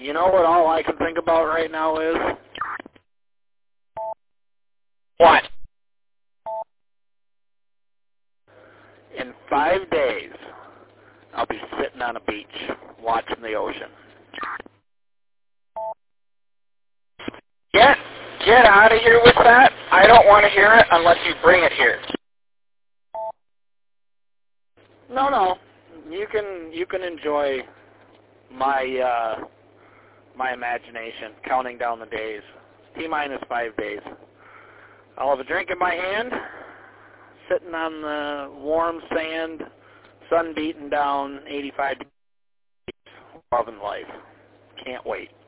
You know what all I can think about right now is? What? In 5 days, I'll be sitting on a beach watching the ocean. Get out of here with that. I don't want to hear it unless you bring it here. No. You can enjoy my my imagination, counting down the days. T-minus 5 days. I'll have a drink in my hand, sitting on the warm sand, sun beating down 85 degrees, loving life. Can't wait.